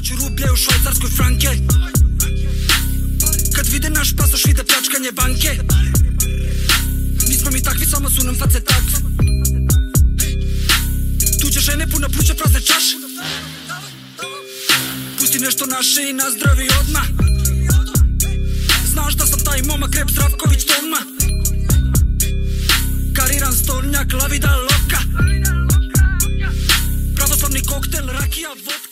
hoću rublje u švajcarskoj franke. Kad vide naš pasoš vide pljačkanje banke. Nismo mi takvi, samo su nam face takve. Tuđe žene puna pluća, prazne čaše. Pusti nešto naše i nazdravi odmah. Znaš da sam taj momak, Rep Zdravković Toma. Kariran stolnjak, lavida loka. Pravoslavni koktel, rakija, vodka.